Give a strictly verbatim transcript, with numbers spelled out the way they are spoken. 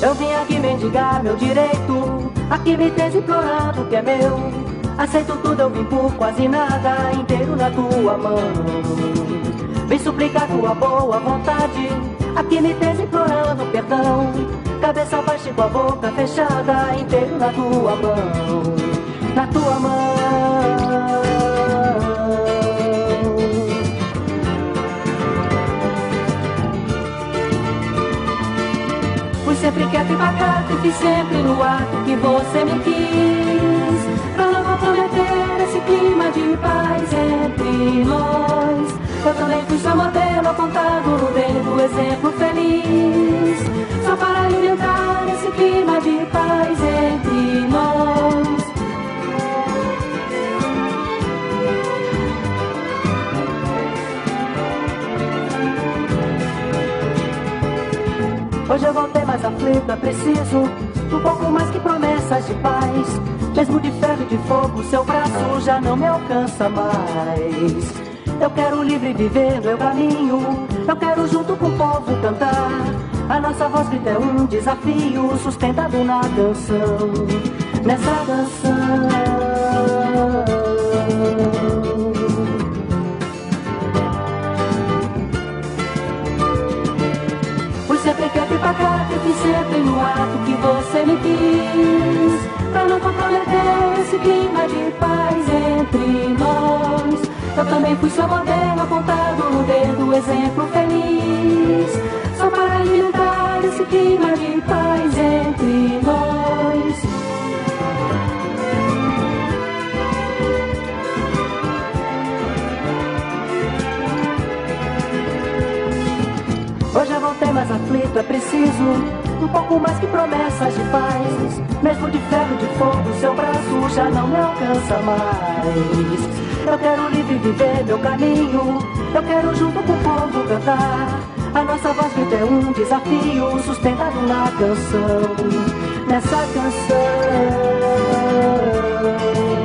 Eu vim aqui mendigar meu direito, aqui me tens implorando o que é meu. Aceito tudo, eu vim por quase nada, inteiro na tua mão. Vem suplicar tua boa vontade, aqui me tens implorando perdão. Cabeça baixa e com a boca fechada, inteiro na tua mão, na tua mão. Fui sempre quieto e pacato e fiz sempre no ato que você me quis, pra não comprometer esse clima de paz entre nós. Eu também fui só modelo apontado no dedo, exemplo feliz, só para alimentar esse clima de paz entre nós. Hoje eu voltei mais aflito, é preciso um pouco mais que promessas de paz. Mesmo de ferro e de fogo, seu braço já não me alcança mais. Eu quero livre viver meu caminho, eu quero junto com o povo cantar. A nossa voz grita é um desafio, sustentado na canção, nessa canção. Fui sempre quieto e pacato, fiz sempre no ato que você me quis, pra não comprometer esse clima de paz entre nós. Eu também fui seu modelo apontado no dedo, exemplo feliz, só para alimentar esse clima de paz entre nós. Hoje eu voltei mais aflito, é preciso um pouco mais que promessas de paz. Mesmo de ferro e de fogo, seu braço já não me alcança mais. Eu quero livre viver meu caminho, eu quero junto com o povo cantar. A nossa voz grita é um desafio, sustentado na canção, nessa canção.